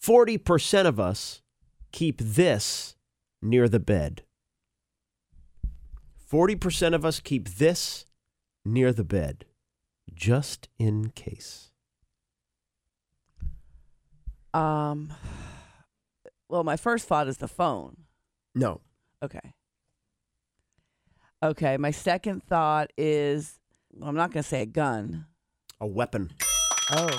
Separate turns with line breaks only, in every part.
40% of us keep this near the bed. 40% of us keep this near the bed, just in case.
Well, my first thought is the phone.
No.
Okay, my second thought is, well, I'm not going to say a gun.
A weapon.
Oh.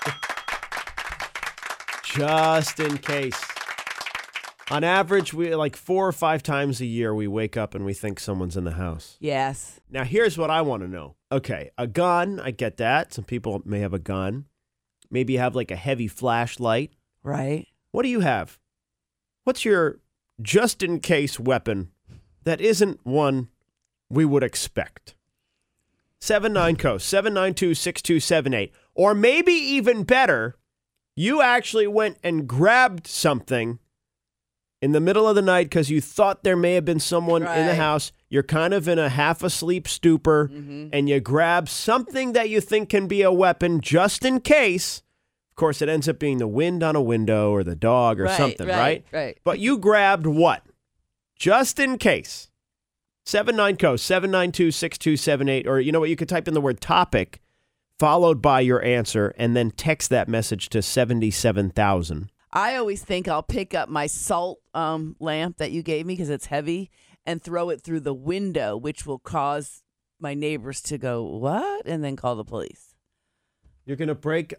Just in case. On average, we 4 or 5 times a year, we wake up and we think someone's in the house.
Yes.
Now, here's what I want to know. Okay, a gun, I get that. Some people may have a gun. Maybe you have a heavy flashlight.
Right.
What do you have? What's your just-in-case weapon that isn't one we would expect? 79-COAST, 792-6278. Or maybe even better, you actually went and grabbed something in the middle of the night because you thought there may have been someone in the house. You're kind of in a half-asleep stupor, and you grab something that you think can be a weapon just in case. Of course, it ends up being the wind on a window or the dog or something, right?
Right.
But you grabbed what? Just in case. 79-COAST, 792-6278. Or you know what? You could type in the word topic followed by your answer and then text that message to 77,000.
I always think I'll pick up my salt lamp that you gave me because it's heavy and throw it through the window, which will cause my neighbors to go, what? And then call the police.
You're going to break...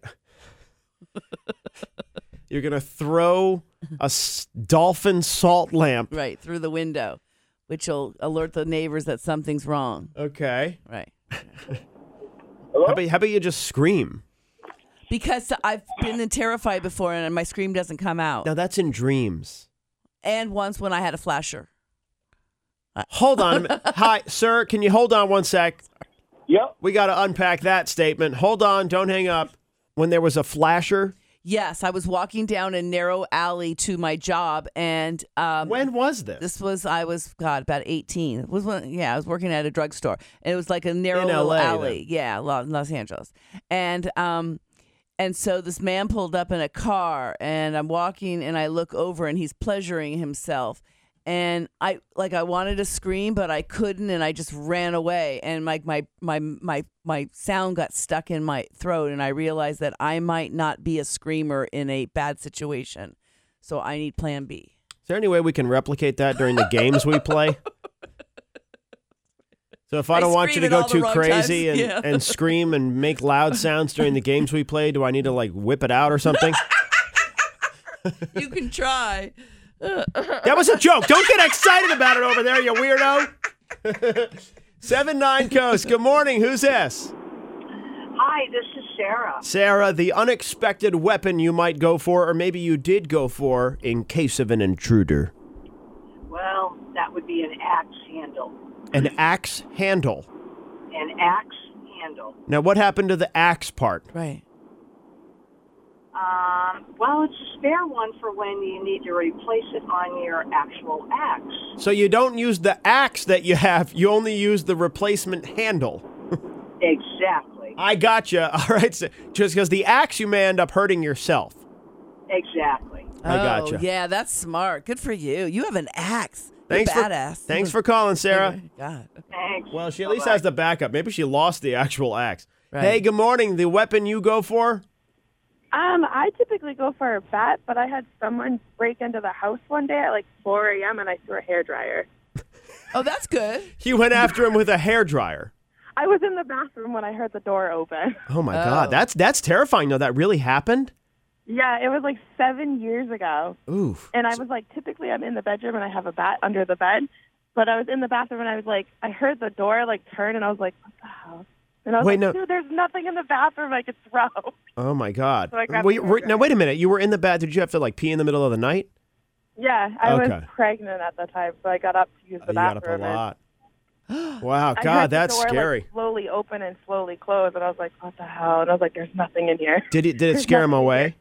You're going to throw a dolphin salt lamp.
Right, through the window, which will alert the neighbors that something's wrong.
Okay.
Right.
How about you just scream?
Because I've been terrified before and my scream doesn't come out.
Now, that's in dreams.
And once when I had a flasher.
Hold on a minute. Hi, sir, can you hold on one sec?
Yep.
We got to unpack that statement. Hold on, don't hang up. When there was a flasher?
Yes, I was walking down a narrow alley to my job, and
when was this?
I was about 18. It was I was working at a drugstore, and it was like a narrow
In
little
LA,
alley.
then.
Yeah, Los Angeles, and so this man pulled up in a car, and I'm walking, and I look over, and he's pleasuring himself. And I wanted to scream, but I couldn't, and I just ran away. And my sound got stuck in my throat, and I realized that I might not be a screamer in a bad situation. So I need plan B.
Is there any way we can replicate that during the games we play? So if I don't want you to go too crazy and scream and make loud sounds during the games we play, do I need to whip it out or something?
You can try.
That was a joke. Don't get excited about it over there, you weirdo. 79-COAST. Good morning. Who's this?
Hi, this is Sarah.
Sarah, the unexpected weapon you might go for, or maybe you did go for, in case of an intruder.
Well, that would be an axe handle.
An axe handle.
An axe handle.
Now, what happened to the axe part?
Right.
Well, it's a spare one for when you need to replace it on your actual axe.
So you don't use the axe that you have, you only use the replacement handle.
Exactly.
I gotcha. All right. So, just because the axe, you may end up hurting yourself.
Exactly.
I gotcha.
Yeah, that's smart. Good for you. You have an axe.
Thanks
You're badass.
Thanks for calling, Sarah.
God.
Thanks.
Well, she at least has the backup. Maybe she lost the actual axe.
Right.
Hey, good morning. The weapon you go for?
I typically go for a bat, but I had someone break into the house one day at 4 a.m. and I threw a hairdryer.
Oh, that's good.
You went after him with a hairdryer.
I was in the bathroom when I heard the door open.
Oh my God, that's terrifying. No, that really happened?
Yeah, it was 7 years ago.
Oof.
And I was typically I'm in the bedroom and I have a bat under the bed, but I was in the bathroom and I was I heard the door turn and I was what the hell? And I was dude, there's nothing in the bathroom I could throw.
Oh my God.
So I grabbed
now wait a minute. You were in the bed. Did you have to pee in the middle of the night?
Yeah, I was pregnant at the time, so I got up to use the bathroom.
You got up a lot. Wow,
I
God,
heard
that's
the door,
scary.
Slowly open and slowly close, and I was what the hell? And I was there's nothing in here.
Did it scare him away?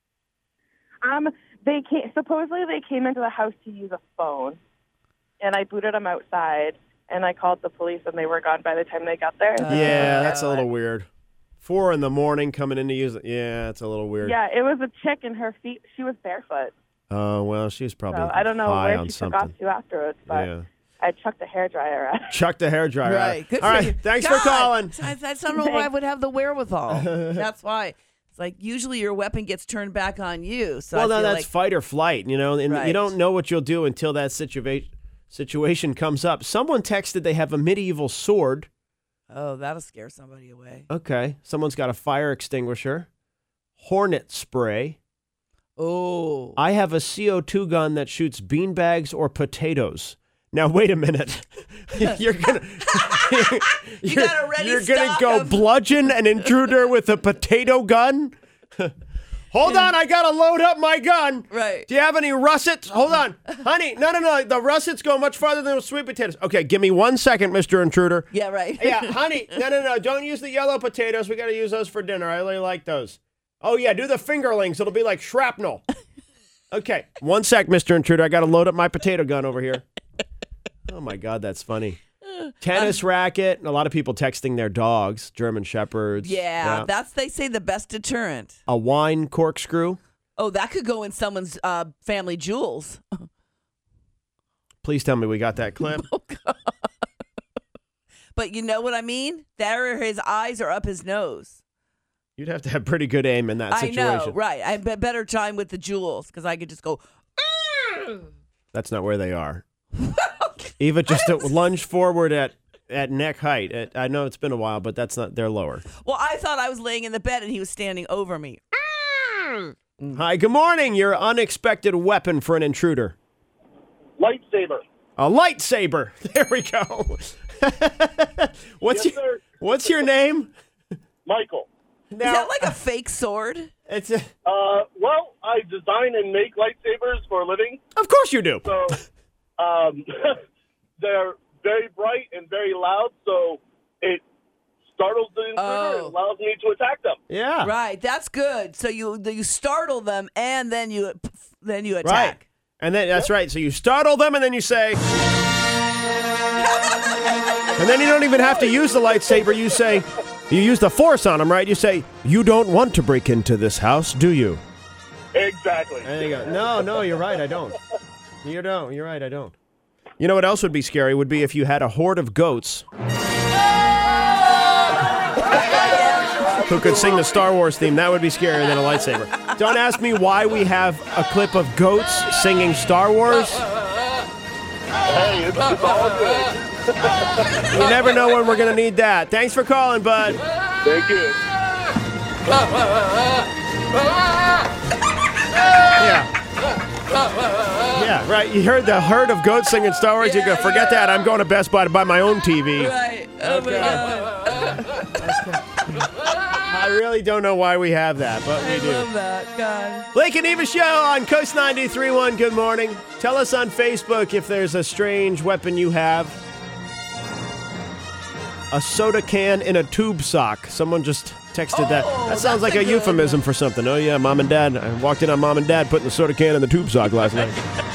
They supposedly they came into the house to use a phone, and I booted them outside, and I called the police, and they were gone by the time they got there.
Yeah, that's a little weird. 4 a.m. coming in to use it. Yeah, it's a little weird.
Yeah, it was a chick and her feet. She was barefoot.
Oh, well, she was probably
So I don't know
high
where
on
she
something.
took off to afterwards, but
Yeah.
I chucked the hairdryer at.
Chuck the hairdryer.
Right. Good
All
for
right.
you.
Thanks
God,
for calling.
I don't know why I would have the wherewithal. That's why. It's like usually your weapon gets turned back on you. So
Well,
I
no,
feel
that's
like,
fight or flight, and you
Right.
don't know what you'll do until that situation comes up. Someone texted they have a medieval sword.
oh, that'll scare somebody away.
Okay. Someone's got a fire extinguisher, hornet spray.
Oh.
I have a CO2 gun that shoots beanbags or potatoes. Now, wait a minute. You're gonna
got a ready
you're gonna
stock
go
of-
bludgeon an intruder with a potato gun? Hold on, I gotta load up my gun.
Right.
Do you have any russets? Hold on, honey. No. The russets go much farther than the sweet potatoes. Okay, give me 1 second, Mr. Intruder.
Yeah, right.
Yeah, honey. No. Don't use the yellow potatoes. We gotta use those for dinner. I really like those. Oh yeah, do the fingerlings. It'll be like shrapnel. Okay, 1 sec, Mr. Intruder. I gotta load up my potato gun over here. Oh my God, that's funny. Tennis racket. A lot of people texting their dogs, German Shepherds.
Yeah, that's, they say, the best deterrent.
A wine corkscrew.
Oh, that could go in someone's family jewels.
Please tell me we got that clip.
But you know what I mean? There, his eyes are up his nose.
You'd have to have pretty good aim in that situation.
I know, right. I have a better time with the jewels because I could just go,
That's not where they are. Eva just lunge forward at neck height. I know it's been a while, but that's not. They're lower.
well, I thought I was laying in the bed and he was standing over me.
Hi, good morning. Your unexpected weapon for an intruder.
Lightsaber.
A lightsaber. There we go.
Yes, sir.
What's your name?
Michael.
Now,
Is that like a fake sword?
it's
Well, I design and make lightsabers for a living,
of course you do.
so they're very bright and very loud, so it startles the intruder and allows me to attack them.
Yeah.
Right, that's good. So you startle them and then you
Right.
attack.
And then that's right. So you startle them and then you say and then you don't even have to use the lightsaber. You say you use the force on them, right? You say, "You don't want to break into this house, do you?"
Exactly.
There you go. No, you're right. I don't. You don't. You're right. I don't. You know what else would be scary? Would be if you had a horde of goats who could sing the Star Wars theme. That would be scarier than a lightsaber. Don't ask me why we have a clip of goats singing Star Wars.
Hey, it's all good.
You never know when we're going to need that. Thanks for calling, bud.
Thank you.
Yeah, right. You heard the herd of goats singing Star Wars. You go, forget that. I'm going to Best Buy to buy my own TV.
Right. Oh my God.
I really don't know why we have that, but we
I
do.
love that. God.
Blake and Eva Show on Coast 93.1. Good morning. Tell us on Facebook if there's a strange weapon you have. A soda can in a tube sock. Someone just texted that. That sounds like
that's
a
a good
euphemism for something. Oh, yeah, Mom and Dad. I walked in on Mom and Dad putting the soda can in the tube sock last night.